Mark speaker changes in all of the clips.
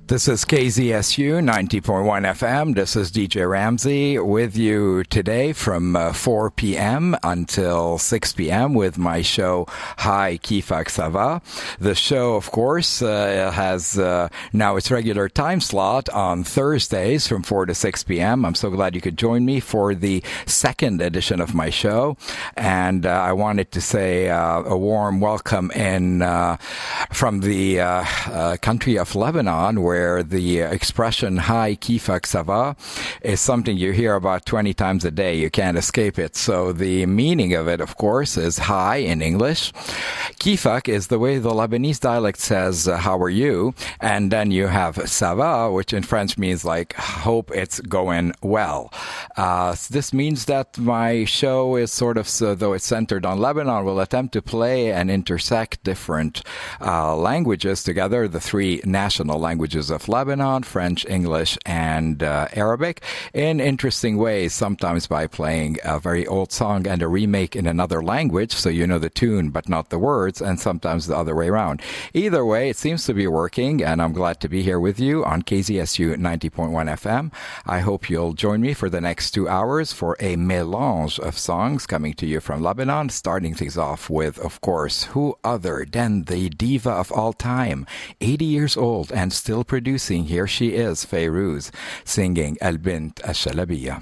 Speaker 1: This is KZSU 90.1 FM. This is DJ Ramsey with you today from 4 p.m. until 6 p.m. with my show, Hi Kifak Sava. The show, of course, has now its regular time slot on Thursdays from 4 to 6 p.m. I'm so glad you could join me for the second edition of my show. And I wanted to say a warm welcome in from the country of Lebanon, where the expression Hi Kifak Sava is something you hear about 20 times a day. You can't escape it. So the meaning of it, of course, is hi in English. Kifak is the way the Lebanese dialect says, how are you? And then you have Sava, which in French means like, hope it's going well. This means that my show is sort of, though it's centered on Lebanon, will attempt to play and intersect different languages together, the three national languages of Lebanon, French, English, and Arabic, in interesting ways, sometimes by playing a very old song and a remake in another language, so you know the tune but not the words, and sometimes the other way around. Either way, it seems to be working, and I'm glad to be here with you on KZSU 90.1 FM. I hope you'll join me for the next 2 hours for a mélange of songs coming to you from Lebanon, starting things off with, of course, who other than the diva of all time, 80 years old and still producing. Here she is, Fayrouz, singing Al Bint Al Shalabiya.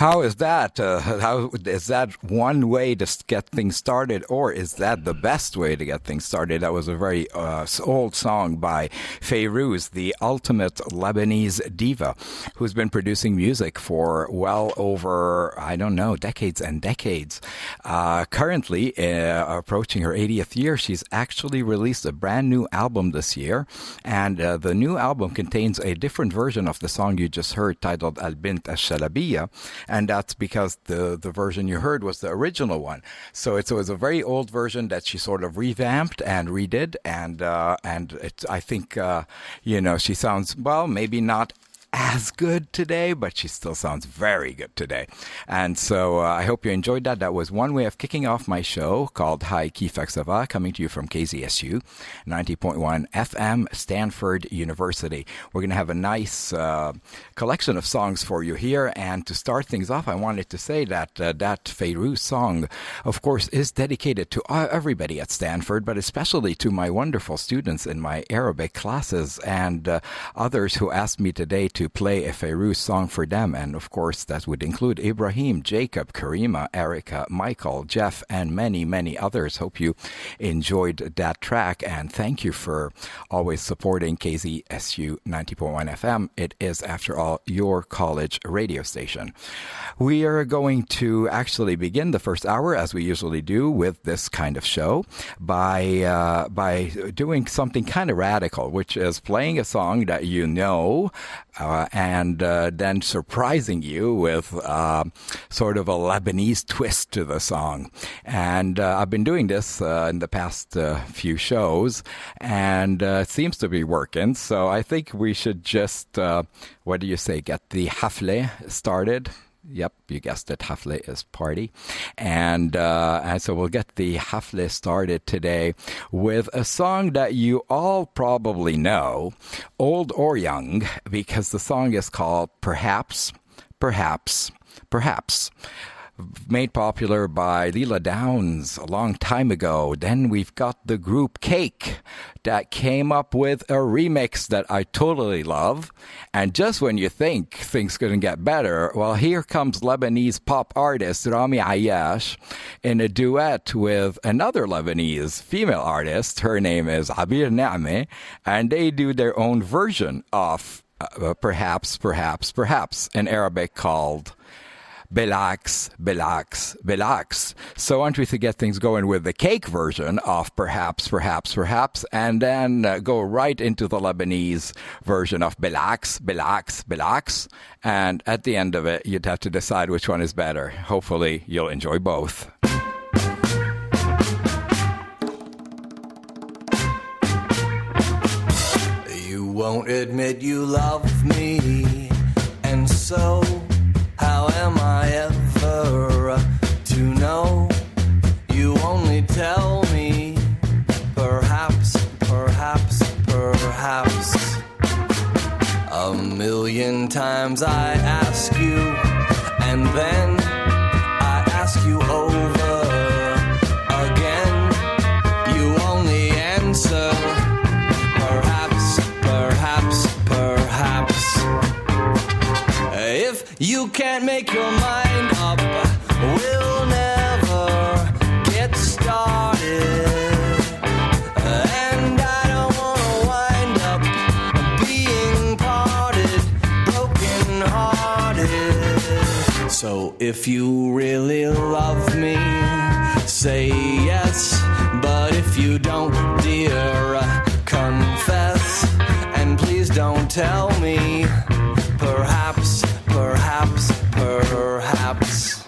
Speaker 1: How is that? How is that one way to get things started, or is that the best way to get things started? That was a very old song by Fayrouz, the ultimate Lebanese diva, who's been producing music for well over, I don't know, decades and decades. Currently, approaching her 80th year, she's actually released a brand new album this year, and the new album contains a different version of the song you just heard, titled Al Bint Al Shalabiya. And that's because the version you heard was the original one. So it was a very old version that she sort of revamped and redid. And I think, she sounds, well, maybe not as good today, but she still sounds very good today. And so I hope you enjoyed that. That was one way of kicking off my show called Hi Kifak Sava, coming to you from KZSU 90.1 FM, Stanford University. We're going to have a nice collection of songs for you here. And to start things off, I wanted to say that that Fayrouz song, of course, is dedicated to everybody at Stanford, but especially to my wonderful students in my Arabic classes and others who asked me today to play a Fayrouz song for them. And of course, that would include Ibrahim, Jacob, Karima, Erica, Michael, Jeff, and many, many others. Hope you enjoyed that track. And thank you for always supporting KZSU 90.1 FM. It is, after all, your college radio station. We are going to actually begin the first hour, as we usually do with this kind of show, by doing something kind of radical, which is playing a song that you know, and then surprising you with sort of a Lebanese twist to the song. And I've been doing this in the past few shows, and it seems to be working. So I think we should just, what do you say, get the hafle started? Yep, you guessed it. Hafle is party. And so we'll get the hafle started today with a song that you all probably know, old or young, because the song is called Perhaps, Perhaps, Perhaps. Made popular by Leela Downs a long time ago. Then we've got the group Cake that came up with a remix that I totally love. And just when you think things couldn't get better, well, here comes Lebanese pop artist Rami Ayash in a duet with another Lebanese female artist. Her name is Abir Na'meh, and they do their own version of Perhaps, Perhaps, Perhaps in Arabic called Bilax, Bilax, Bilax. So I want we to get things going with the Cake version of Perhaps, Perhaps, Perhaps, and then go right into the Lebanese version of Bilax, Bilax, Bilax. And at the end of it, you'd have to decide which one is better. Hopefully, you'll enjoy both.
Speaker 2: You won't admit you love me, and so how am I ever to know? You only tell me, perhaps, perhaps, perhaps. A million times I ask you, and then I ask you over again. You only answer, perhaps, perhaps, perhaps. If you can't make your mind up, we'll never get started. And I don't wanna wind up being parted, broken hearted. So if you really love me, say yes. But if you don't, dear, confess. And please don't tell me, perhaps, perhaps, perhaps.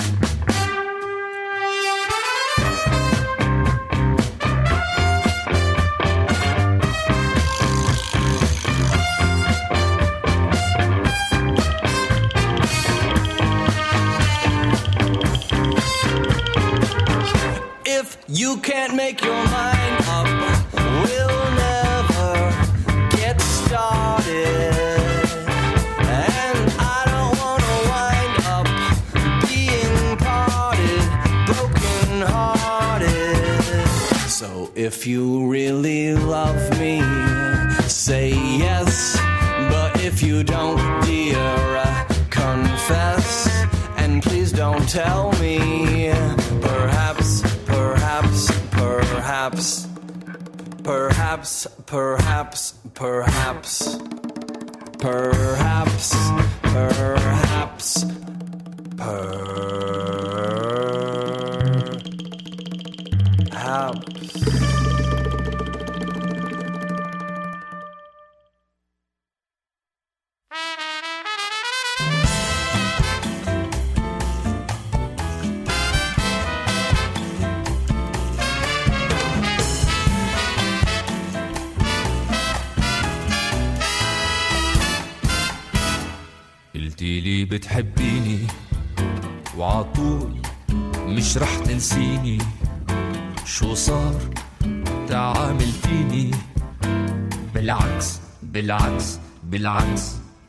Speaker 2: If you can't make your mind up, we'll never get started. So if you really love me, say yes. But if you don't, dear, confess. tell me. Perhaps, perhaps, perhaps, perhaps, perhaps, perhaps, perhaps, perhaps, perhaps.
Speaker 3: قلتيلي بتحبيني وعطول مش رح تنسيني، شو صار تعامل فيني؟ بالعكس بالعكس بالعكس.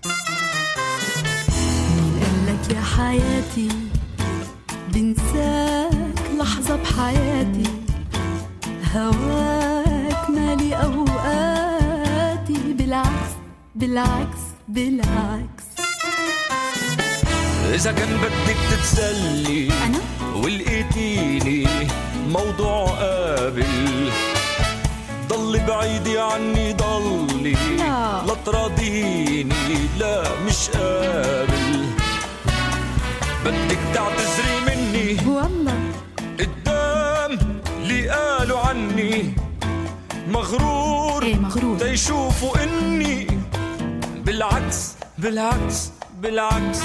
Speaker 4: مين قالك يا حياتي بنساك لحظة بحياتي؟ هواك مالي أوقاتي، بالعكس بالعكس بالعكس.
Speaker 3: إذا كان بدك تتسلي
Speaker 4: أنا؟
Speaker 3: ولقيتيني موضوع قابل، ضلي بعيدي عني ضلي، لا تراضيني لا مش قابل. بدك تعتذري مني
Speaker 4: والله
Speaker 3: قدام اللي قالوا عني مغرور.
Speaker 4: إيه مغرور؟
Speaker 3: تيشوفوا إني بالعكس بالعكس بالعكس.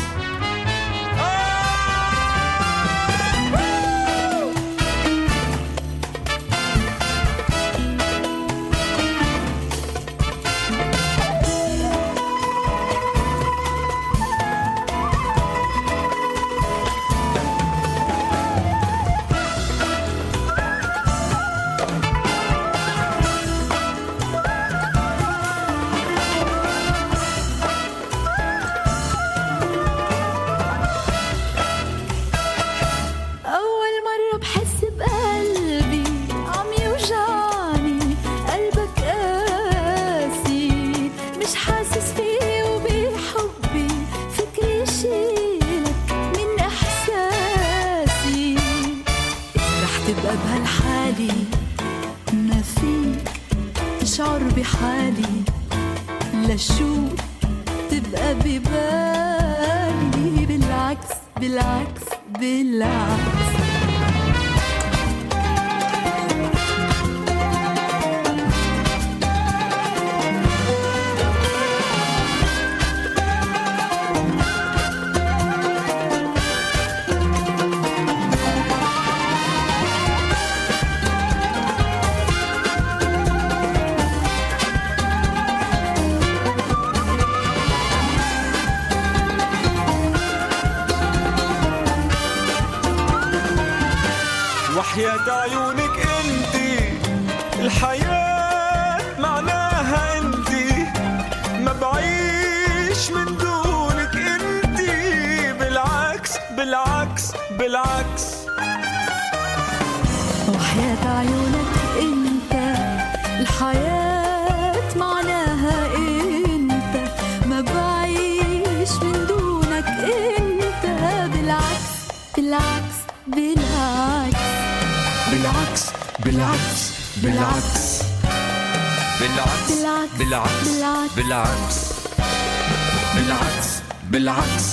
Speaker 4: بحالي لشو تبقى ببالي، بالعكس بالعكس بالعكس.
Speaker 3: وحياة عيونك انتي الحياة معناها انتي، ما بعيش من دونك انتي، بالعكس بالعكس بالعكس.
Speaker 4: وحياة عيونك انت الحياة معناها انت، ما بعيش من دونك انت، بالعكس بالعكس بالعكس
Speaker 3: بالعكس بالعكس بالعكس بالعكس بالعكس بالعكس بالعكس بالعكس.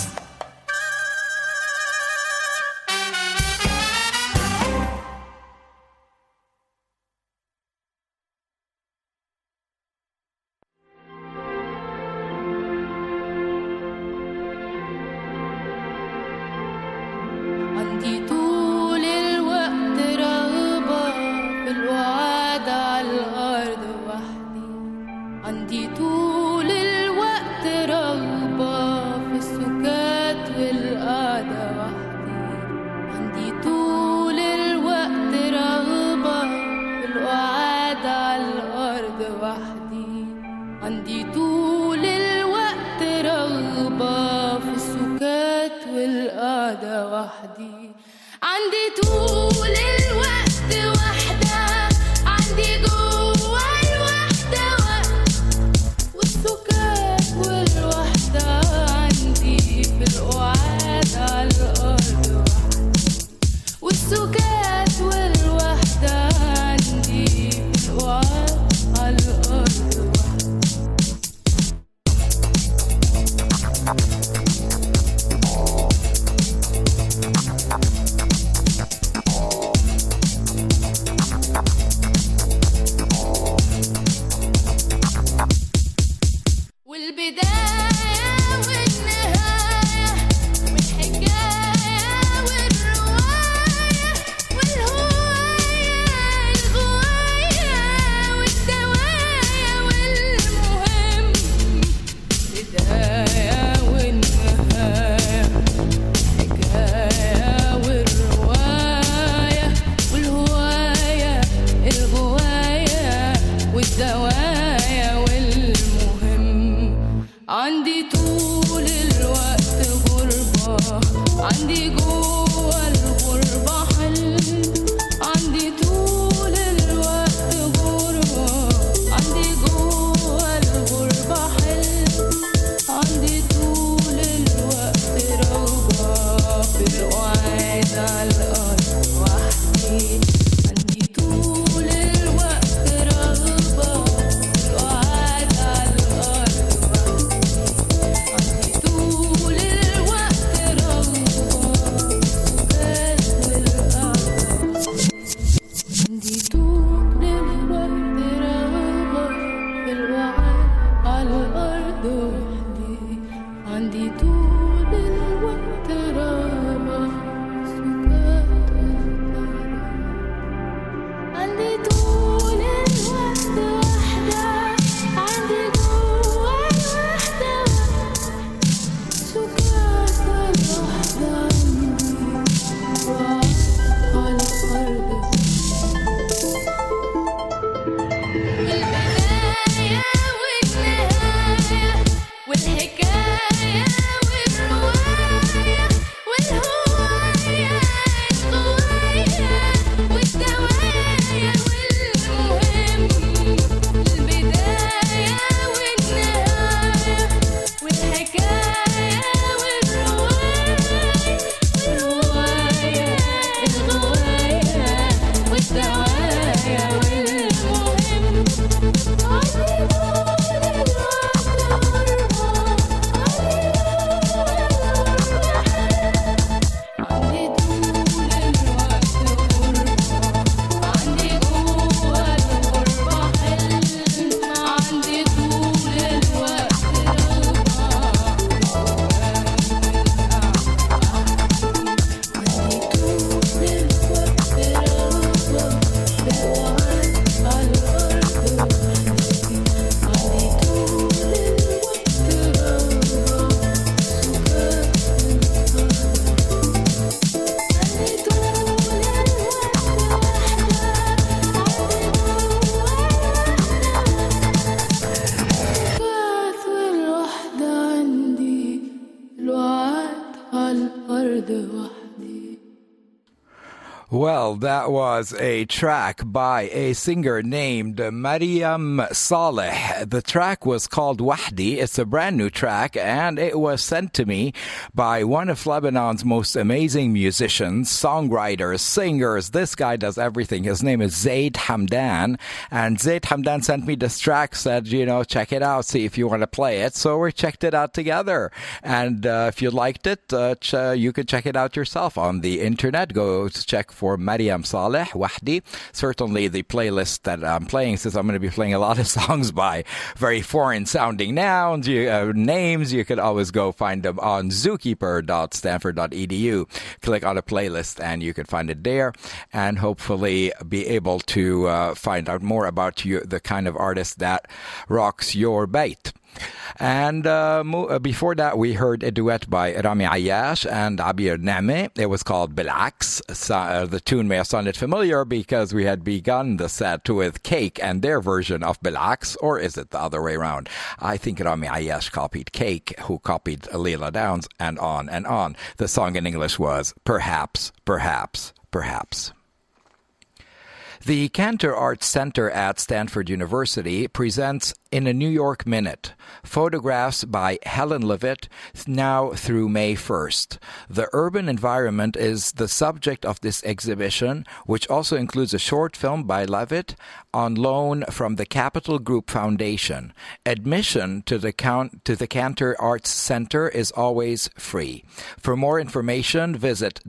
Speaker 1: Well, that was a track by a singer named Mariam Saleh. The track was called Wahdi. It's a brand new track, and it was sent to me by one of Lebanon's most amazing musicians, songwriters, singers. This guy does everything. His name is Zaid Hamdan, and Zaid Hamdan sent me this track, said, check it out, see if you want to play it. So we checked it out together, and if you liked it, you could check it out yourself on the internet. Go to check for Mariam Saleh, Wahdi. Certainly the playlist that I'm playing, since I'm going to be playing a lot of songs by very foreign sounding names, you could always go find them on zookeeper.stanford.edu. Click on a playlist and you can find it there, and hopefully be able to find out more about the kind of artist that rocks your bait. And before that, we heard a duet by Rami Ayash and Abir Name. It was called Bilaks. The tune may have sounded familiar because we had begun the set with Cake and their version of Bilaks, or is it the other way around? I think Rami Ayash copied Cake, who copied Leela Downs, and on and on. The song in English was Perhaps, Perhaps, Perhaps. The Cantor Arts Center at Stanford University presents In a New York Minute, photographs by Helen Levitt now through May 1st. The urban environment is the subject of this exhibition, which also includes a short film by Levitt on loan from the Capital Group Foundation. Admission to the Cantor Arts Center is always free. For more information, visit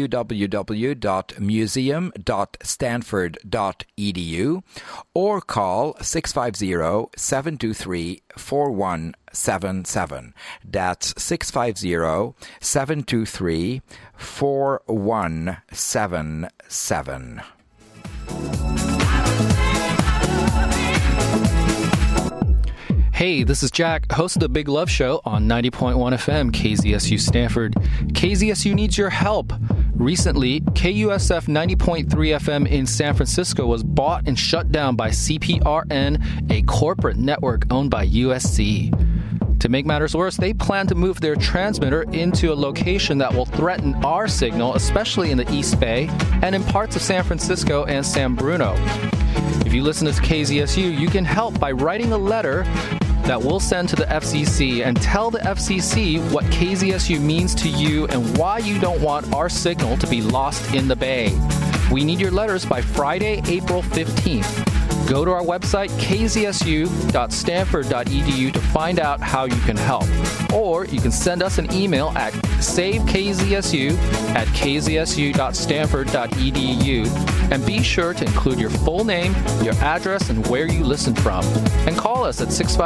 Speaker 1: www.museum.stanford.edu or call 650-723-4177. That's 650-723-4177.
Speaker 5: Hey, this is Jack, host of The Big Love Show on 90.1 FM, KZSU Stanford. KZSU needs your help. Recently, KUSF 90.3 FM in San Francisco was bought and shut down by CPRN, a corporate network owned by USC. To make matters worse, they plan to move their transmitter into a location that will threaten our signal, especially in the East Bay and in parts of San Francisco and San Bruno. If you listen to KZSU, you can help by writing a letter that we'll send to the FCC and tell the FCC what KZSU means to you and why you don't want our signal to be lost in the Bay. We need your letters by Friday, April 15th. Go to our website, kzsu.stanford.edu, to find out how you can help. Or you can send us an email at savekzsu@kzsu.stanford.edu, and be sure to include your full name, your address, and where you listen from. And call us at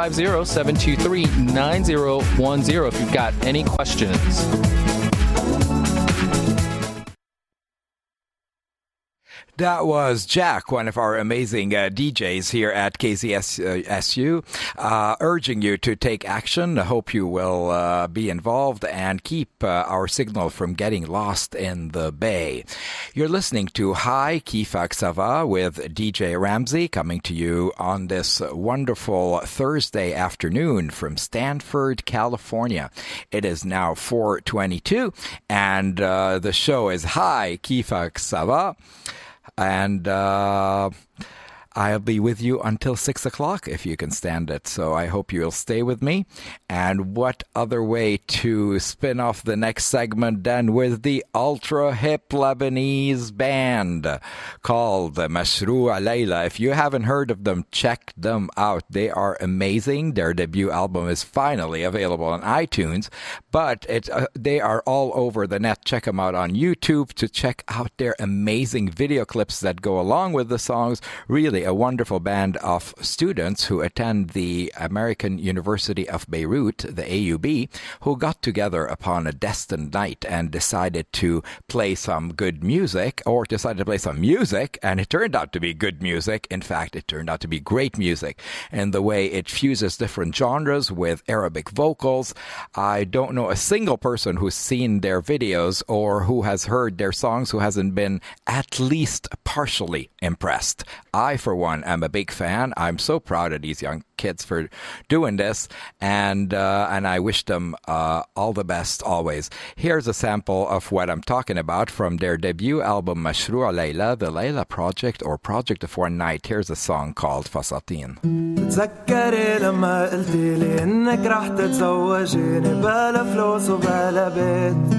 Speaker 5: 650-723-9010 if you've got any questions.
Speaker 1: That was Jack, one of our amazing DJs here at KZSU, urging you to take action. I hope you will be involved and keep our signal from getting lost in the Bay. You're listening to Hi Kifak Sava with DJ Ramsey, coming to you on this wonderful Thursday afternoon from Stanford, California. It is now 4:22, and the show is Hi Kifak Sava. And I'll be with you until 6 o'clock if you can stand it. So I hope you'll stay with me. And what other way to spin off the next segment than with the ultra-hip Lebanese band called Mashrou' Layla. If you haven't heard of them, check them out. They are amazing. Their debut album is finally available on iTunes, but they are all over the net. Check them out on YouTube to check out their amazing video clips that go along with the songs. Really a wonderful band of students who attend the American University of Beirut, the AUB, who got together upon a destined night and decided to play some good music, and it turned out to be good music. In fact, it turned out to be great music, and the way it fuses different genres with Arabic vocals. I don't know a single person who's seen their videos or who has heard their songs who hasn't been at least partially impressed. I, for one, I'm a big fan. I'm so proud of these young kids for doing this, and I wish them all the best always. Here's a sample of what I'm talking about from their debut album Mashru'a Layla, the Layla Project or Project of One Night. Here's a song called Fasatin.
Speaker 2: تذكري لما قلتي لي انك رح تتزوجيني بلا فلوس وبلا بيت.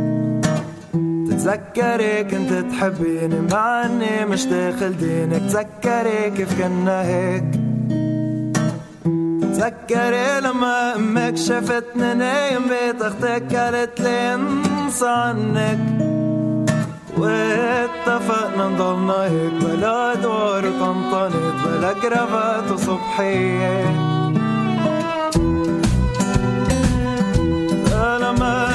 Speaker 2: تذكري كنت تحبيني مع اني مش داخل دينك. تذكري كيف كنا هيك. تذكري لما امك شافتني نايم بيت اختك قالت لي انسى عنك. واتفقنا نضلنا هيك بلا دور وطنطنت بلا كرافات وصبحية. لما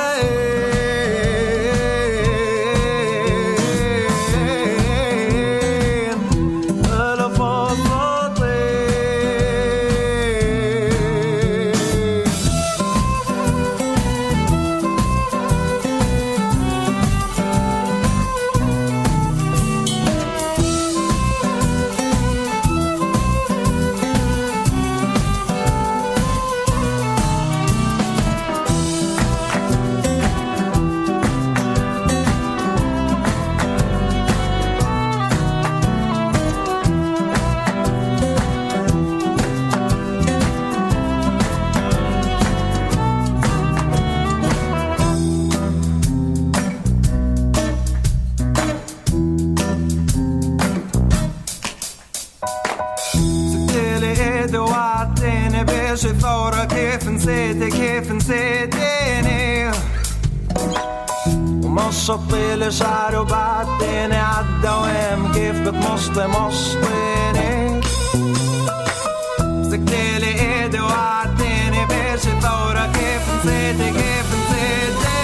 Speaker 2: ثورة كيف نسيتك كيف نسيتيني. ومشطي لي شعري وبعدتيني عالدوام كيف بتمشطي مشطيني. مسكتي لي ايدي وعدتيني بشي ثورة كيف نسيتك كيف نسيتيني.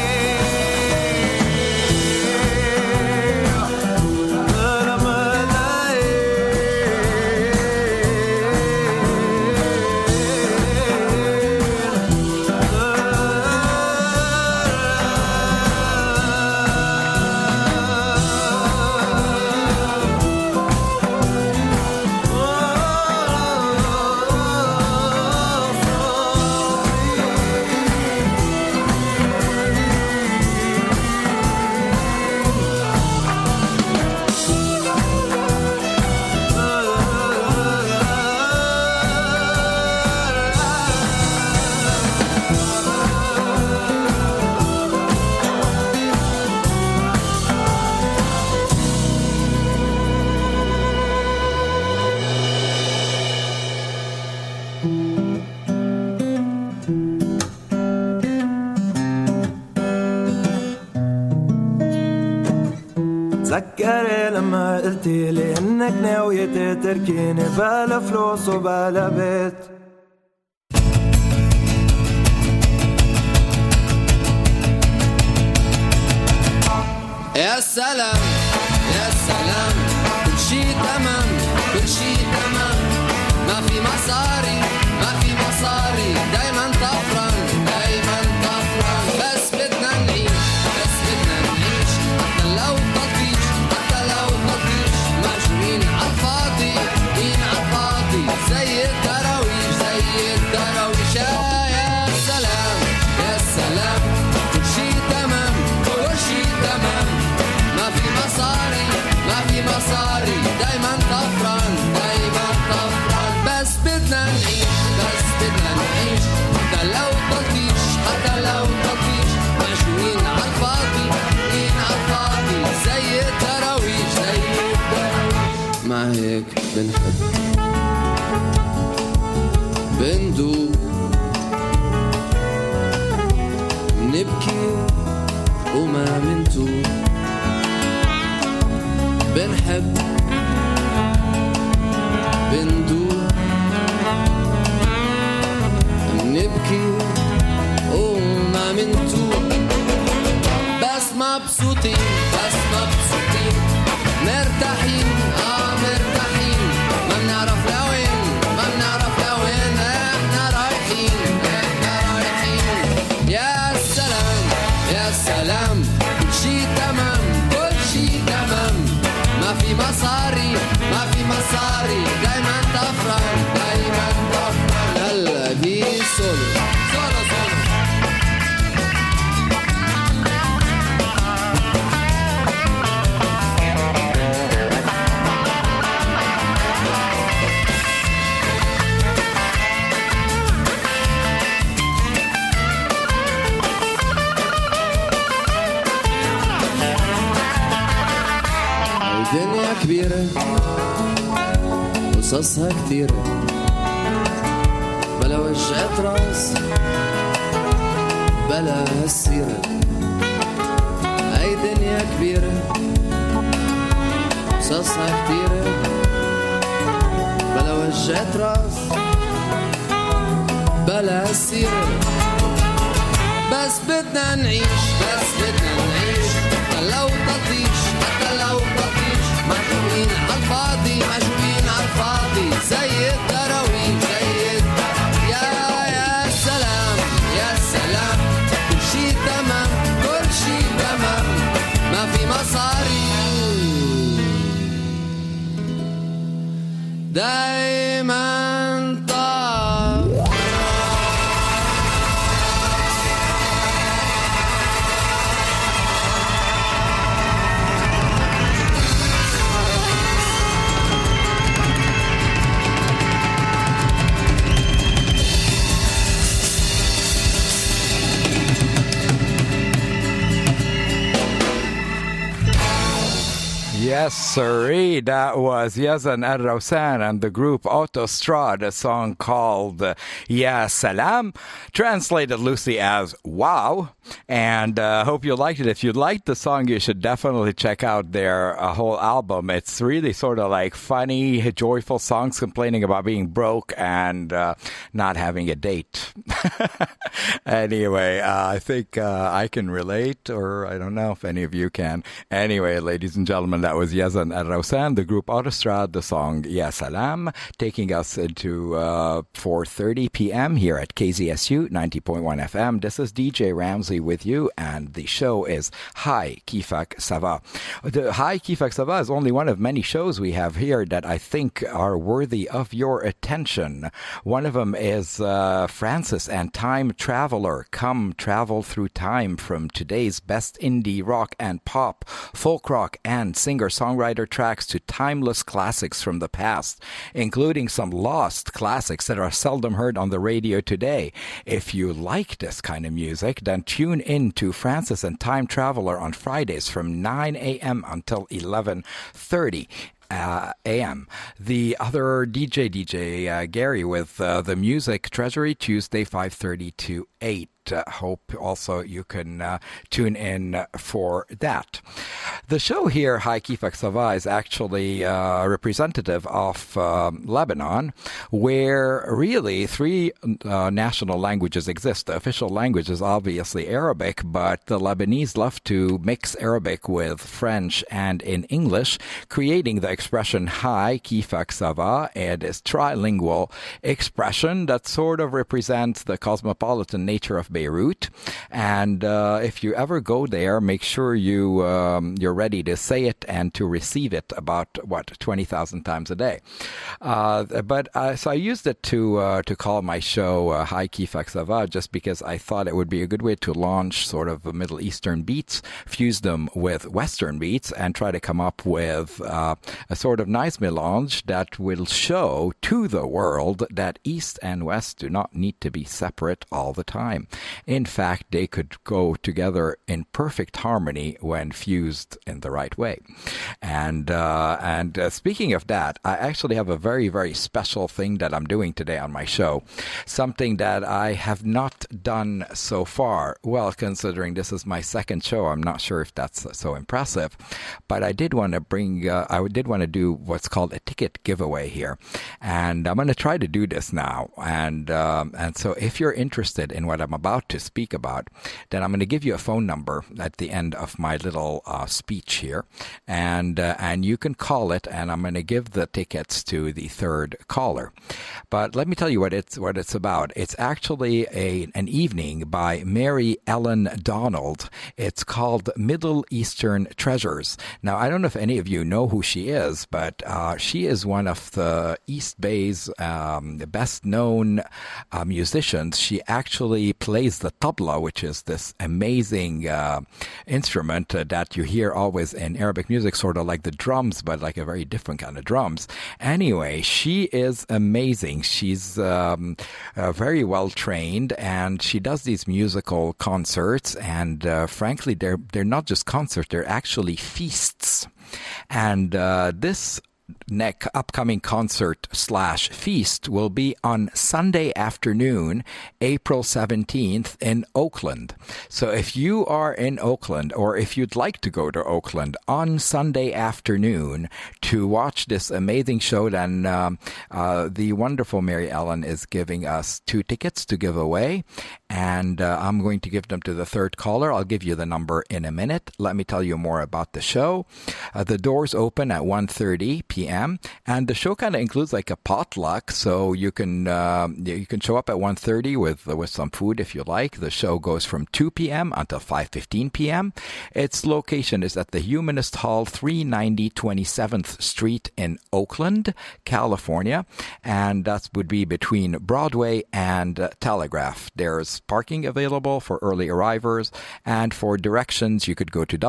Speaker 2: تذكري لما قلتي لي انك ناوية تتركيني بلا فلوس وبلا بيت.
Speaker 6: يا سلام يا سلام كل شي تمام كل شي تمام. ما في مصاري ما في مصاري دايما طفران دايما طفران. بس بدنا نعيش بس بدنا نعيش حتى لو تطيش حتى لو تطيش. مجنين عالفاضي مين عالفاضي زي الدراويش زي الدراويش. يا سلام يا سلام كل شي تمام كل شي تمام. ما في مصاري ما في مصاري دايما طفران دايما طفران. بس بدنا نعيش بس بدنا نعيش حتى لو تطيش حتى لو تطيش. مجنين عالفاضي مين عالفاضي زي الدراويش زي الدراويش. مع هيك بنحب بندوب نبكي وما منتوب. بنحب بندوب نبكي وما منتوب. بس مبسوطين بس مبسوطين مرتاحين مرتاحين. ما بنعرف لوين ما بنعرف لوين احنا رايحين احنا رايحين. يا سلام يا سلام كل شي تمام كل شي تمام. ما في مصاري ما في في مصاري دايما طفران دايما طفران هلا في سولو سولو سولو الدنيا كبيرة قصصها كتيرة بلا وجعة راس بلا هالسيرة هاي دنيا كبيرة قصصها كتيرة بلا وجعة راس بلا هالسيرة بس بدنا نعيش بس بدنا نعيش حتى لو تطيش حتى لو تطيش مجنونين عالفاضي مجنونين عالفاضي زي الدراويش زي الدراويش يا سلام يا سلام كل شي تمام كل شي تمام ما في مصاري دايما طاف
Speaker 1: Yes, sirree. That was Yazan Al-Rawsan and the group Autostrad, a song called Ya Salam, translated loosely as Wow. And hope you liked it. If you liked the song, you should definitely check out their whole album. It's really sort of like funny, joyful songs complaining about being broke and not having a date. Anyway, I think I can relate, or I don't know if any of you can. Anyway, ladies and gentlemen, that was Yazan Al-Rawsan, the group Autostrad, the song Ya Salam, taking us into 4:30 p.m. here at KZSU 90.1 FM. This is DJ Ramsey with you, and the show is Hi Kifak Sava. The Hi Kifak Sava is only one of many shows we have here that I think are worthy of your attention. One of them is Francis and Time Traveler. Come travel through time from today's best indie rock and pop, folk rock and singer-songwriter tracks to timeless classics from the past, including some lost classics that are seldom heard on the radio today. If you like this kind of music, then tune in to Francis and Time Traveler on Fridays from 9 a.m. until 11:30 a.m. The other DJ Gary with the Music Treasury, Tuesday 5:30 to 8. Hope also you can tune in for that. The show here, Hi Kifak Sava, is actually representative of Lebanon, where really three national languages exist. The official language is obviously Arabic, but the Lebanese love to mix Arabic with French and in English, creating the expression Hi Kifak Sava, and this trilingual expression that sort of represents the cosmopolitan nature of Beirut. And if you ever go there, make sure you're ready to say it and to receive it about 20,000 times a day. So I used it to call my show Hi Kifak Sava, just because I thought it would be a good way to launch sort of Middle Eastern beats, fuse them with Western beats, and try to come up with a sort of nice melange that will show to the world that East and West do not need to be separate all the time. In fact, they could go together in perfect harmony when fused in the right way. And speaking of that, I actually have a very, very special thing that I'm doing today on my show. Something that I have not done so far. Well, considering this is my second show, I'm not sure if that's so impressive. But I did want to do what's called a ticket giveaway here. And I'm going to try to do this now. And so if you're interested in what I'm about about to speak about, then I'm going to give you a phone number at the end of my little speech here, and you can call it, and I'm going to give the tickets to the third caller. But let me tell you what it's about. It's actually an evening by Mary Ellen Donald. It's called Middle Eastern Treasures. Now, I don't know if any of you know who she is, but she is one of the East Bay's best-known musicians. She actually plays the tabla, which is this amazing instrument that you hear always in Arabic music, sort of like the drums, but like a very different kind of drums. Anyway, she is amazing. She's very well trained, and she does these musical concerts, and frankly, they're not just concerts, they're actually feasts. And this upcoming concert / feast will be on Sunday afternoon, April 17th in Oakland. So if you are in Oakland, or if you'd like to go to Oakland on Sunday afternoon to watch this amazing show, then the wonderful Mary Ellen is giving us 2 tickets to give away, and I'm going to give them to the third caller. I'll give you the number in a minute. Let me tell you more about the show. The doors open at 1:30 p.m. and the show kind of includes like a potluck, so you can show up at 1:30 with some food if you like. The show goes from 2 p.m. until 5:15 p.m. Its location is at the Humanist Hall, 390 27th Street in Oakland, California, and that would be between Broadway and Telegraph. There's parking available for early arrivers, and for directions you could go to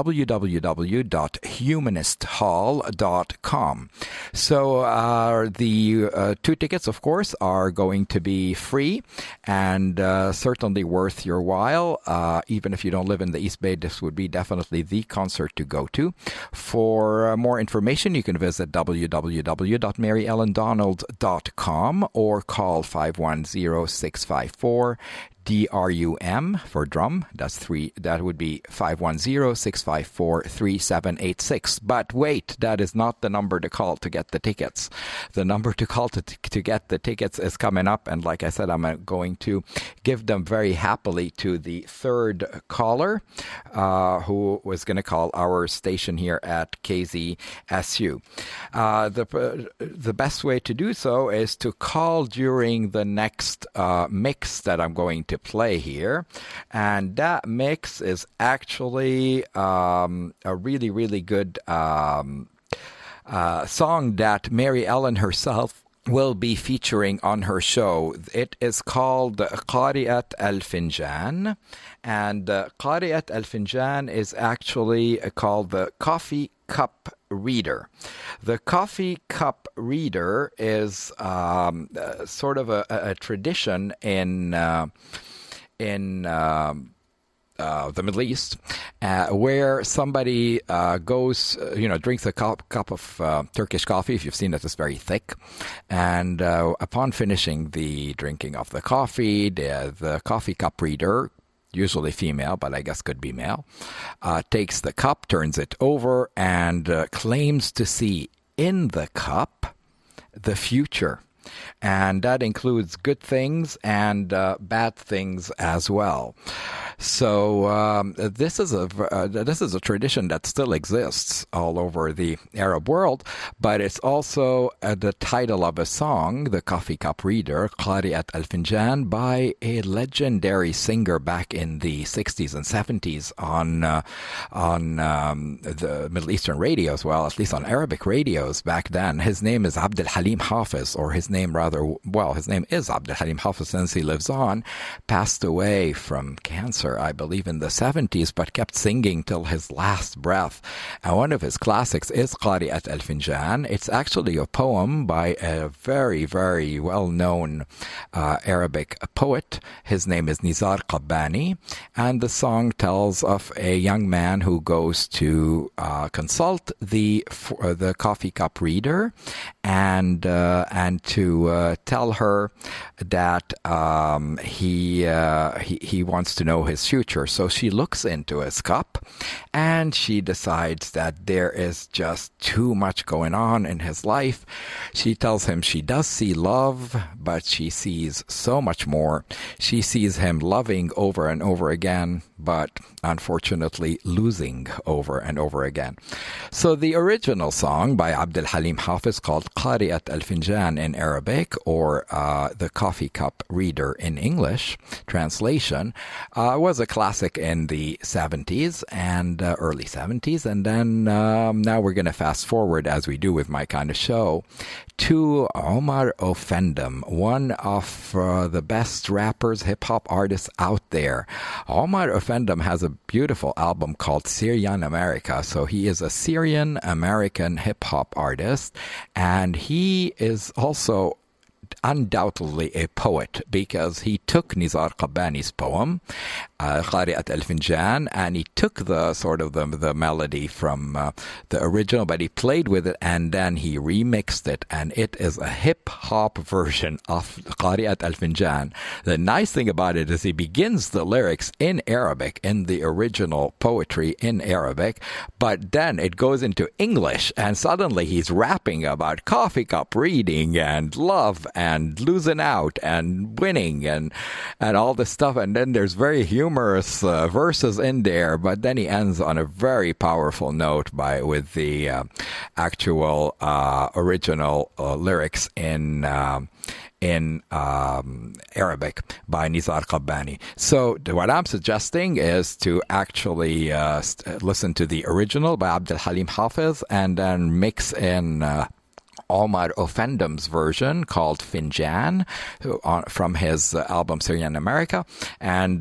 Speaker 1: www.humanisthall.com. So the 2 tickets, of course, are going to be free and certainly worth your while. Even if you don't live in the East Bay, this would be definitely the concert to go to. For more information, you can visit www.maryellendonald.com or call 510-654 DRUM for drum. That would be 510-654-3786. But wait, that is not the number to call to get the tickets. The number to call to get the tickets is coming up, and like I said, I'm going to give them very happily to the third caller who was going to call our station here at KZSU. The best way to do so is to call during the next mix that I'm going to play here, and that mix is actually a really, really good song that Mary Ellen herself will be featuring on her show. It is called Qari'at al-Finjan, and Qari'at al-Finjan is actually called the Coffee Cup Reader. The Coffee Cup Reader is sort of a tradition in the Middle East, where somebody goes, drinks a cup of Turkish coffee. If you've seen it, it's very thick. And upon finishing the drinking of the coffee, the coffee cup reader, usually female, but I guess could be male, takes the cup, turns it over, and claims to see in the cup the future. And that includes good things and bad things as well. So this is a tradition that still exists all over the Arab world, but it's also the title of a song, the Coffee Cup Reader, Qari'at al-Finjan, by a legendary singer back in the 60s and 70s on the Middle Eastern radios, well, at least on Arabic radios back then. His name is Abdul Halim Hafiz, or his name is Abdul Halim Hafiz since he lives on. Passed away from cancer, I believe, in the 70s, but kept singing till his last breath. And one of his classics is Qari'at al-Finjan. It's actually a poem by a very, very well-known Arabic poet. His name is Nizar Qabbani, and the song tells of a young man who goes to consult the coffee cup reader and to to tell her that he wants to know his future. So she looks into his cup and she decides that there is just too much going on in his life. She tells him she does see love, but she sees so much more. She sees him loving over and over again, but unfortunately losing over and over again. So the original song by Abd al-Halim Hafiz, called Qari'at al-Finjan in Arabic, or the Coffee Cup Reader in English translation, was a classic in the 70s and early 70s. And then now we're going to fast forward, as we do with my kind of show, to Omar Offendum, one of the best rappers, hip-hop artists out there. Omar Offendum has a beautiful album called Syrian America. So he is a Syrian-American hip-hop artist, and he is also undoubtedly a poet, because he took Nizar Qabbani's poem, Qari'at al-Finjan, and he took the sort of the melody from the original, but he played with it and then he remixed it, and it is a hip-hop version of Qari'at al-Finjan. The nice thing about it is he begins the lyrics in Arabic, in the original poetry in Arabic, but then it goes into English, and suddenly he's rapping about coffee cup reading and love and losing out and winning and all this stuff. And then there's very humorous verses in there, but then he ends on a very powerful note with the actual original lyrics in Arabic by Nizar Qabbani. So what I'm suggesting is to actually listen to the original by Abd al-Halim Hafiz and then mix in Omar Offendum's version called Finjan from his album Syrian America, and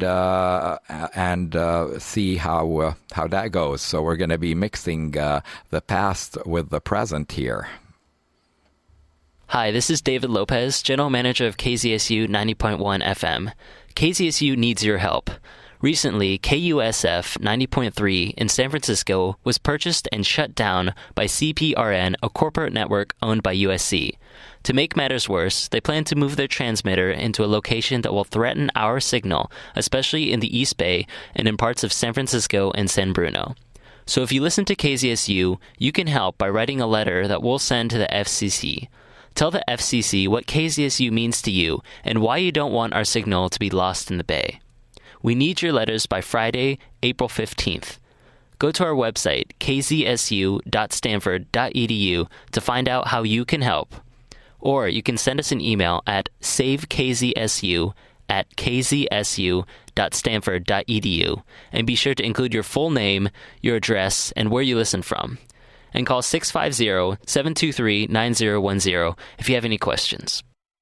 Speaker 1: see how that goes. So we're going to be mixing the past with the present here.
Speaker 7: Hi, this is David Lopez, General Manager of KZSU 90.1 FM. KZSU needs your help. Recently, KUSF 90.3 in San Francisco was purchased and shut down by CPRN, a corporate network owned by USC. To make matters worse, they plan to move their transmitter into a location that will threaten our signal, especially in the East Bay and in parts of San Francisco and San Bruno. So if you listen to KZSU, you can help by writing a letter that we'll send to the FCC. Tell the FCC what KZSU means to you and why you don't want our signal to be lost in the Bay. We need your letters by Friday, April 15th. Go to our website, kzsu.stanford.edu, to find out how you can help. Or you can send us an email at savekzsu@kzsu.stanford.edu, and be sure to include your full name, your address, and where you listen from. And call 650-723-9010 if you have any questions.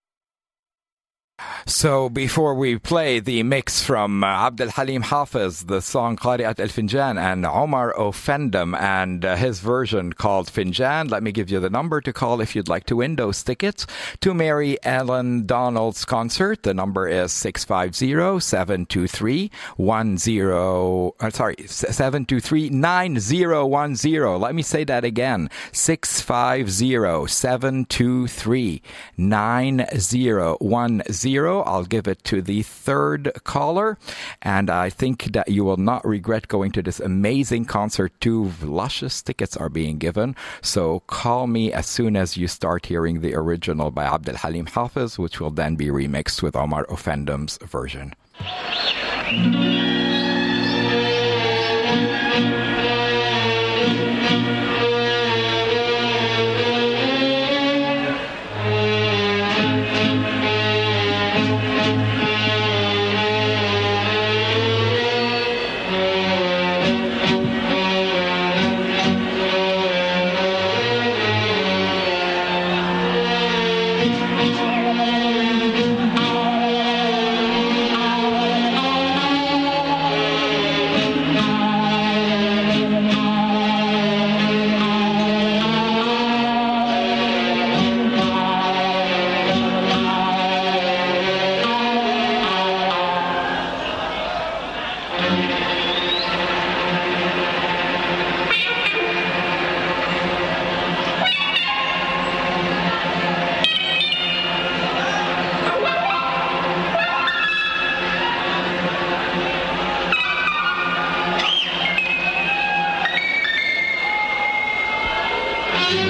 Speaker 1: So before we play the mix from Abd al-Halim Hafiz, the song Qari'at al-Finjan, and Omar Offendum and his version called Finjan, let me give you the number to call if you'd like to win those tickets to Mary Ellen Donald's concert. The number is 723-9010. Let me say that again. 650-723-9010. I'll give it to the third caller, and I think that you will not regret going to this amazing concert. 2 luscious tickets are being given, so call me as soon as you start hearing the original by Abd al-Halim Hafiz, which will then be remixed with Omar Offendum's version.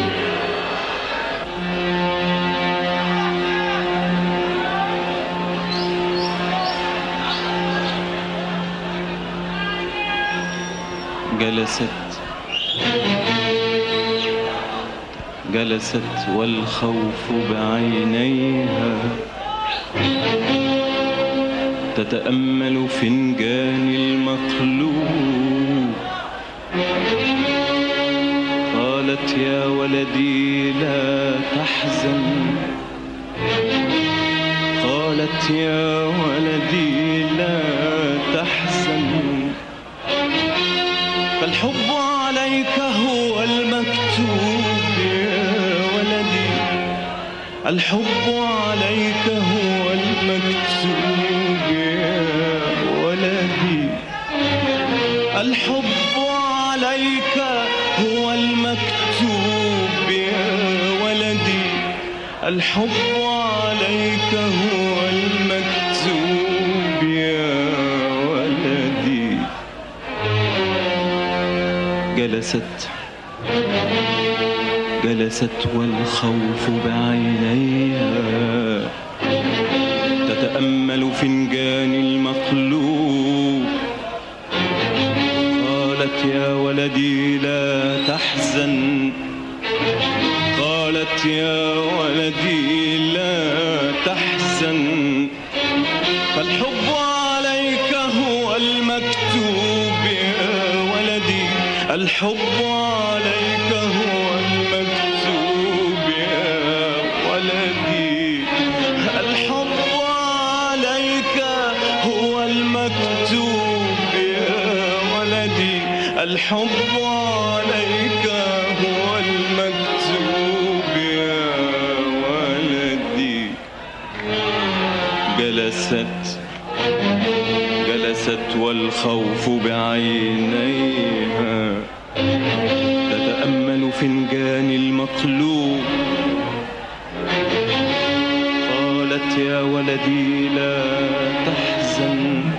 Speaker 8: جلست والخوف بعينيها تتأمل فنجان المقلوب. قالت يا ولدي لا تحزن، قالت يا ولدي لا تحزن، فالحب عليك هو المكتوب يا ولدي، الحب عليك هو المكتوب يا ولدي، الحب عليك هو المكتوب يا ولدي، الحب عليك هو المكتوب يا ولدي. جلست والخوف بعينيها تتأمل فنجان المقلوب. قالت يا ولدي لا تحزن، قالت يا ولدي لا تحزن، فالحب عليك هو المكتوب يا ولدي، الحب عليك هو المكتوب يا ولدي، الحب عليك هو المكتوب يا ولدي، الحب عليك هو المكتوب يا ولدي. جلست والخوف بعينيها تتأمل فنجان المقلوب. قالت يا ولدي لا تحزن،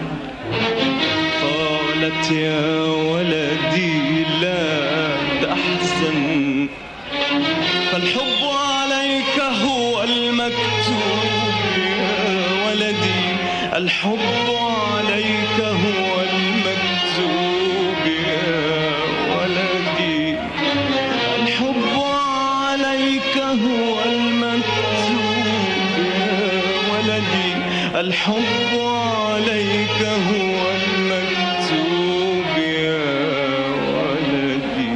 Speaker 8: قالت يا ولدي لا تحزن، فالحب عليك هو المكتوب يا ولدي، الحب عليك هو المكتوب يا ولدي، الحب عليك هو المكتوب يا ولدي، الحب عليك هو المكتوب يا ولدي.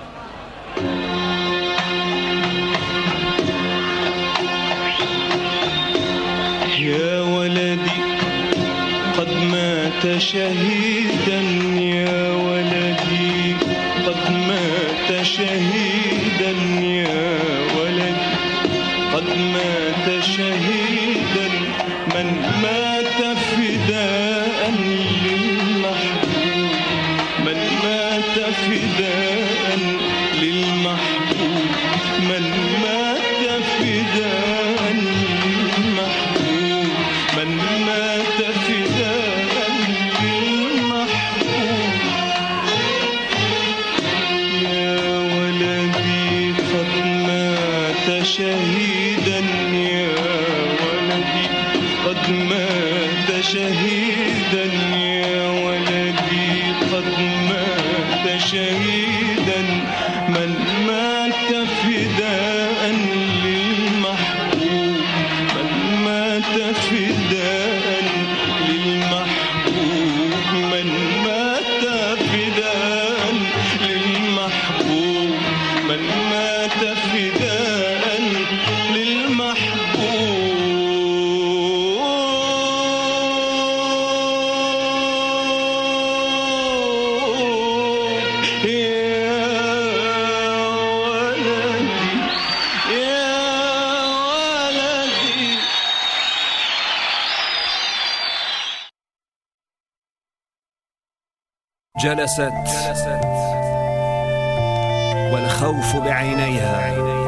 Speaker 8: يا ولدي قد مات شهيدا، يا ولدي قد مات شهيدا، يا ولدي قد مات شهيدا، من مات فداء للمحبوب، من مات فداء للمحبوب، من مات فداء للمحبوب، من مات فداء للمحبوب. يا ولدي قد مات شهيدا، يا ولدي قد مات شهيدا، يا ولدي قد مات شهيدا، من مات فداء للمحبوب، من مات فداء للمحبوب، من مات فداء للمحبوب، من مات فداء للمحبوب.
Speaker 9: جلست والخوف بعينيها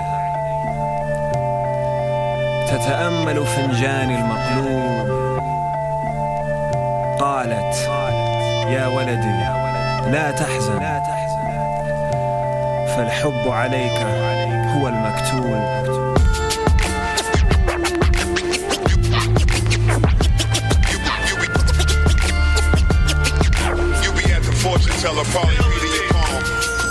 Speaker 9: تتأمل فنجان المقلوب. قالت يا ولدي لا تحزن، فالحب عليك هو المكتوب.
Speaker 10: Fortune teller probably reading your palm.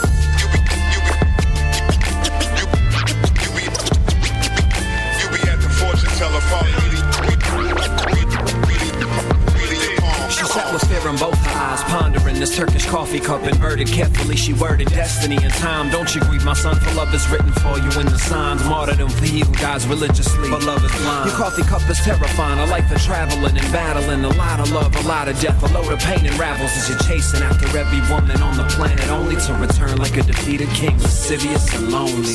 Speaker 10: You be at the fortune teller probably reading your palm.
Speaker 9: She sat with fear in both her eyes, pondering this Turkish coffee cup inverted. Carefully she worded destiny and time. Don't you grieve, my son, for love is written for you in the signs. Martyrdom for he who dies religiously, but love is blind. Your coffee cup is terrifying, a life of traveling and battling. A lot of love, a lot of death, a load of pain and ravels as you're chasing after every woman on the planet, only to return like a defeated king, lascivious and lonely.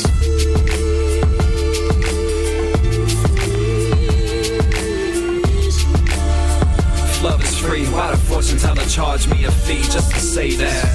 Speaker 9: Love is free, why the fortune teller charge me a fee just to say that?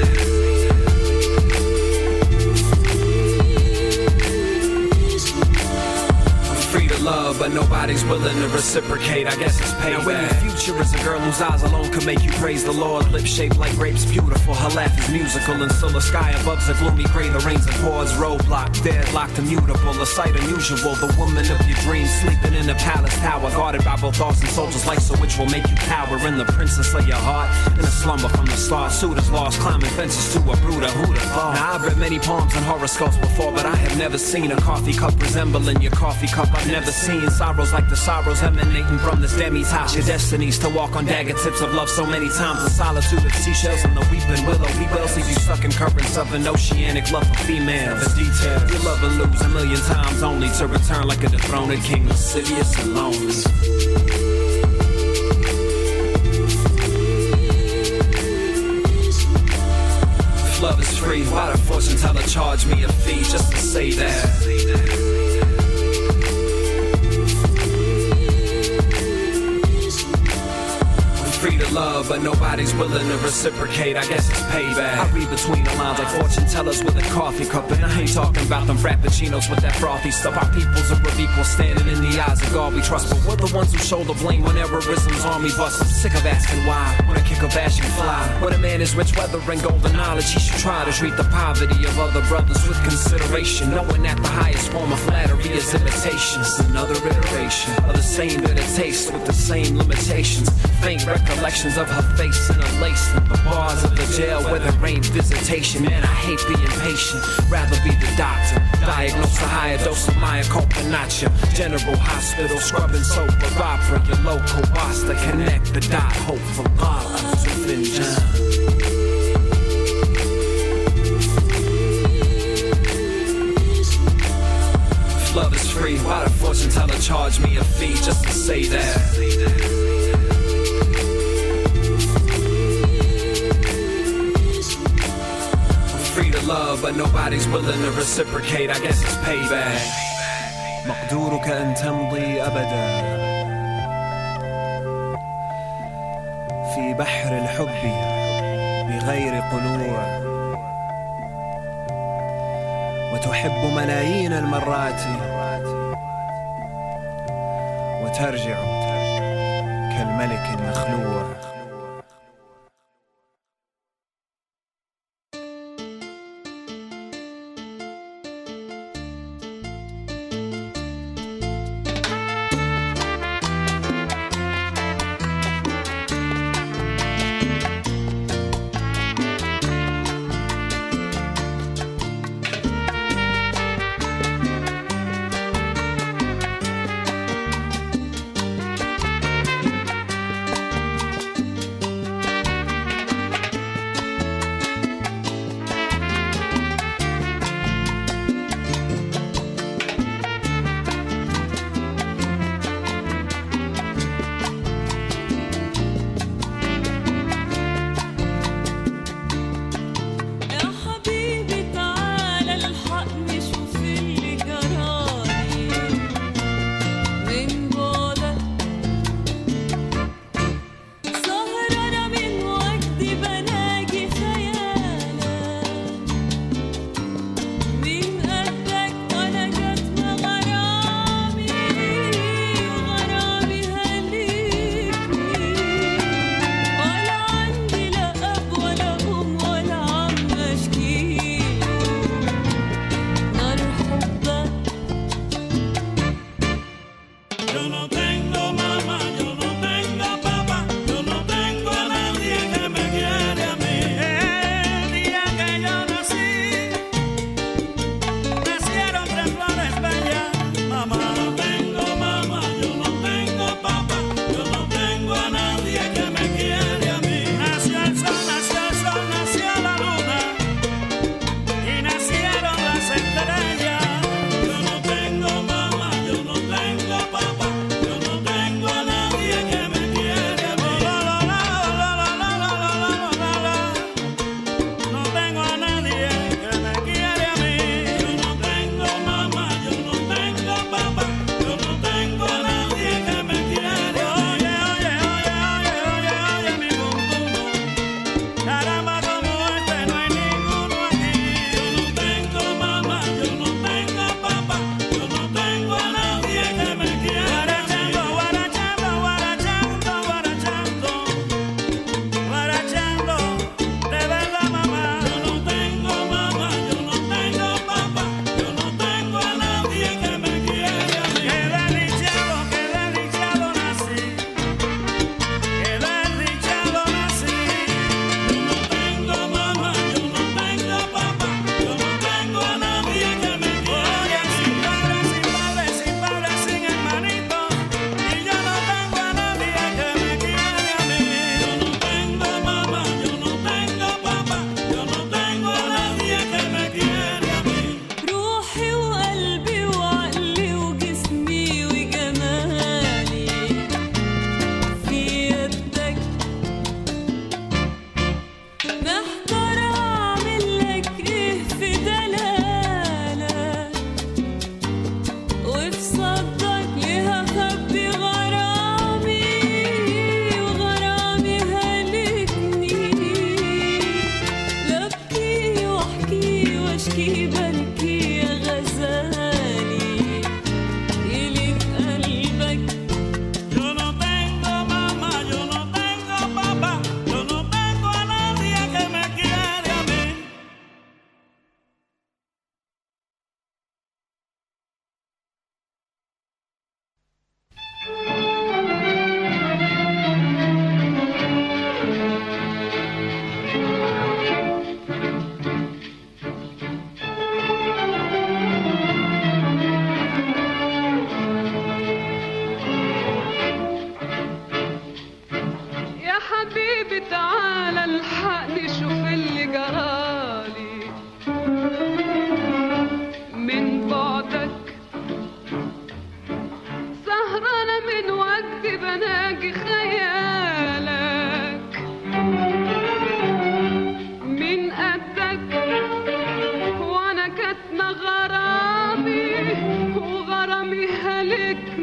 Speaker 9: Free to love, but nobody's willing to reciprocate. I guess it's payback. Now when your future is a girl whose eyes alone can make you praise the Lord. Lips shaped like grapes, beautiful. Her laugh is musical, and still the sky above's a gloomy gray. The rains and pours, roadblocked, deadlocked, immutable. A sight unusual. The woman of your dreams sleeping in a palace tower, guarded by both thoughts and soldiers like so, which will make you cower. In the princess of your heart, in a slumber from the start. Suitors lost, climbing fences to a brooder. Who'd have thought? Now I've read many poems and horoscopes before, but I have never seen a coffee cup resembling your coffee cup. I've never seen sorrows like the sorrows emanating from this demi-tasse. Your destinies to walk on dagger tips of love so many times. The solitude of seashells and the weeping willow. We will leave you stuck in currents of an oceanic love for females. The details you love and lose a million times, only to return like a dethroned king, lascivious and lonely. Love is free, why the fortune teller charge me a fee just to say that? Free to love, but nobody's willing to reciprocate. I guess it's payback. I read between the lines like fortune tellers with a coffee cup, and I ain't talking about them frappuccinos with that frothy stuff. Our peoples are of equal standing in the eyes of God we trust, but we're the ones who shoulder blame whenever ism's army busts. I'm sick of asking why, when a kick of ash can fly. When a man is rich, weather and golden knowledge, he should try to treat the poverty of other brothers with consideration, knowing that the highest form of flattery is imitation. It's another iteration of the same bitter taste with the same limitations. Faint recollections of her face in a lace in the bars of the jail where there ain't visitation. Man, I hate being patient, rather be the doctor. Diagnose a higher dose of myoclopin, not your general hospital scrubbing soap or opera. Your local Basta, connect the dot, hope for God to Finjan. Love is free, why the fortune teller charge me a fee just to say that? Free to love, but nobody's willing to reciprocate. I guess it's payback. مقدورك أن تمضي أبدا في بحر الحب بغير قلوع، وتحب ملايين المرات وترجع كالملك المخلوع.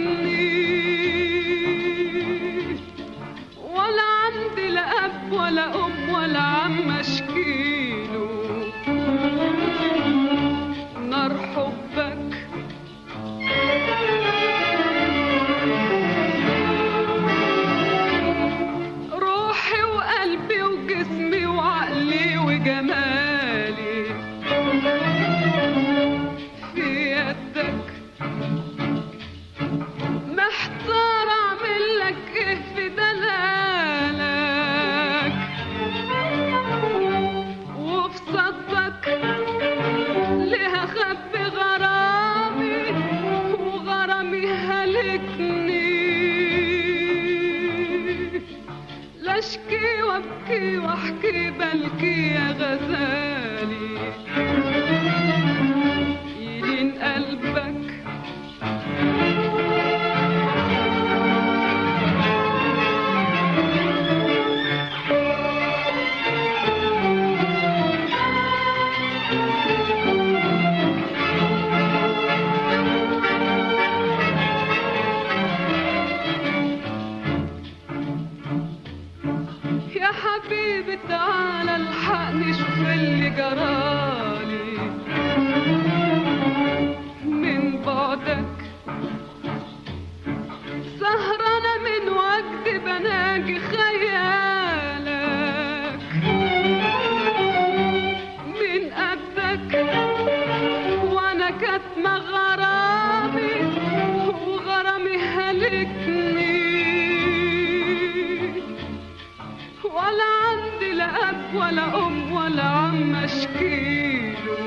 Speaker 11: هلكني ولا عندي لا أب ولا أم ولا عم أشكيله نار حبك روحي وقلبي وجسمي وعقلي وجمالي في يدك محتار أعمل لك إيه في دلالك وفي صدك ليه أخبي غرامي وغرامي هلكني لا أشكي وأبكي وأحكي بلكي يا غزالي يلين قلبك يا حبيبي تعالى الحقني شوف اللي جرالي من بعدك سهرانة من وجد بناجي خيالك من قدك وانا كاتمة غرامي وغرامي هلكني ولا عندي لا أب ولا أم ولا عم أشكيله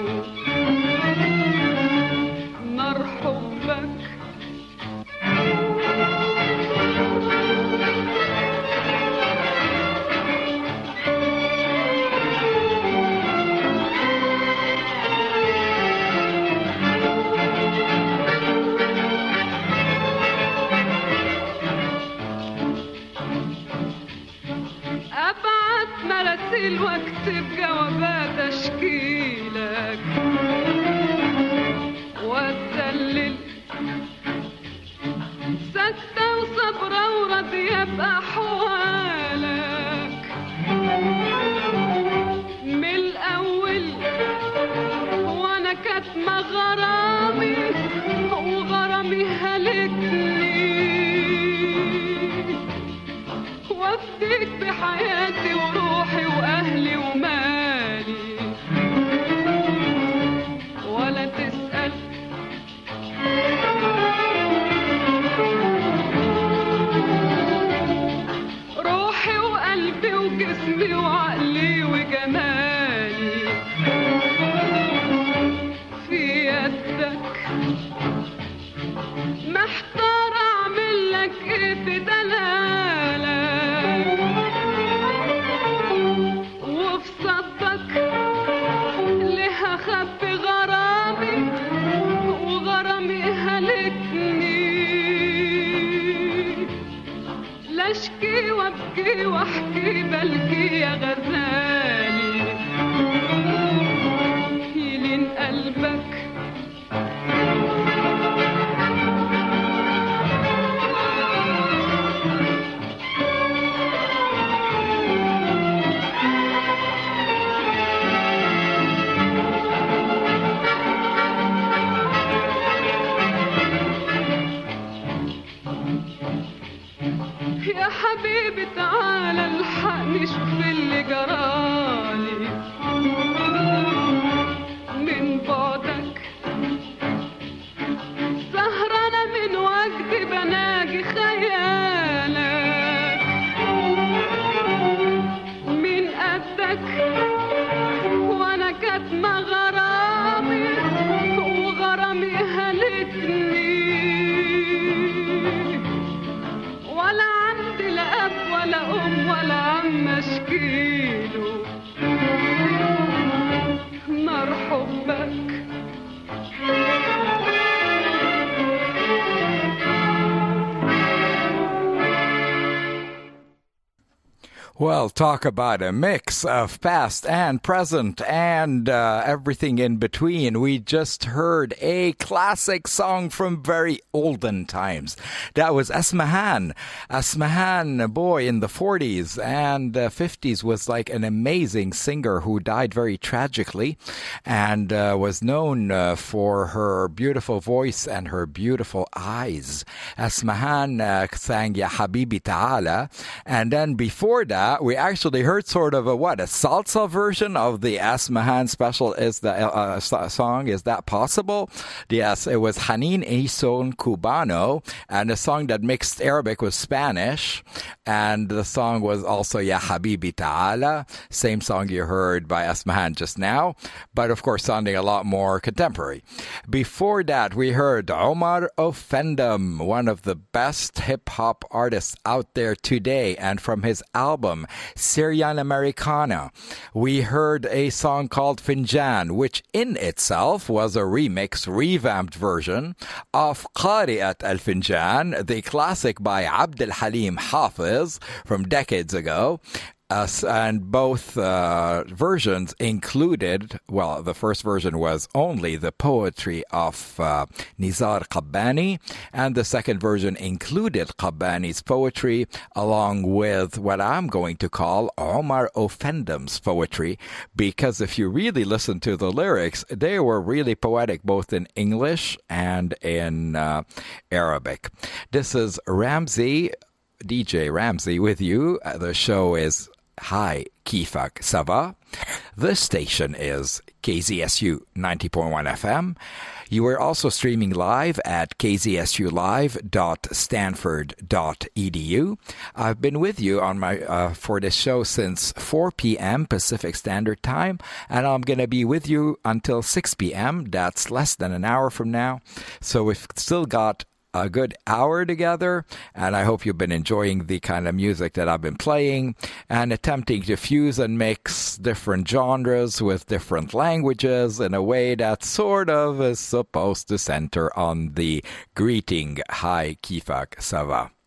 Speaker 11: نار حبك أبعت مراسيل واكتب جوابات أشكيلك وأتدلل ساكتة وصبرة وراضية بأحوالك من الأول وأنا كاتمة غرامي وغرامي هلكني وافديك بحياتي وروحي وأهلي ومالي ولا تسأل روحي وقلبي وجسمي وعقلي وجمالي في يدك محتار أعمل لك إيه في دلالك وفي صدك ليه أخبي غرامي وغرامي هلكني لا أشكي وأبكي وأحكي بلكي يا غزالي يلين قلبك يا حبيبي تعالى الحقني شوف اللي جرالي من بعدك سهرانة من وجد بناجي خيالك من قدك وانا كاتمة غرامي وغرامي هلكني ولا عندي لا أب ولا أم ولا عم أشكيله نار حبك
Speaker 1: Well, talk about a mix of past and present and everything in between. We just heard a classic song from very olden times. That was Asmahan. Asmahan, a boy in the 40s and 50s, was like an amazing singer who died very tragically and was known for her beautiful voice and her beautiful eyes. Asmahan sang Ya Habibi Ta'ala, and then before that, we actually heard sort of a salsa version of the Asmahan special. Is the song? Is that possible? Yes, it was Hanin Ison Cubano, and a song that mixed Arabic with Spanish, and the song was also Ya Habibi Ta'ala, same song you heard by Asmahan just now, but of course sounding a lot more contemporary. Before that, we heard Omar Offendum, one of the best hip-hop artists out there today, and from his album Syrian Americana, we heard a song called Finjan, which in itself was a revamped version of Qari'at al-Finjan, the classic by Abd al-Halim Hafiz from decades ago. And both versions included, well, the first version was only the poetry of Nizar Qabbani, and the second version included Qabbani's poetry along with what I'm going to call Omar Offendum's poetry, because if you really listen to the lyrics, they were really poetic both in English and in Arabic. This is Ramsey, DJ Ramsey with you. The show is Hi, Kifak Sava. This station is KZSU 90.1 FM. You are also streaming live at kzsulive.stanford.edu. I've been with you on my for this show since 4 p.m. Pacific Standard Time, and I'm going to be with you until 6 p.m. That's less than an hour from now. So we've still got a good hour together, and I hope you've been enjoying the kind of music that I've been playing and attempting to fuse and mix different genres with different languages in a way that sort of is supposed to center on the greeting, Hi, Kifak Sava.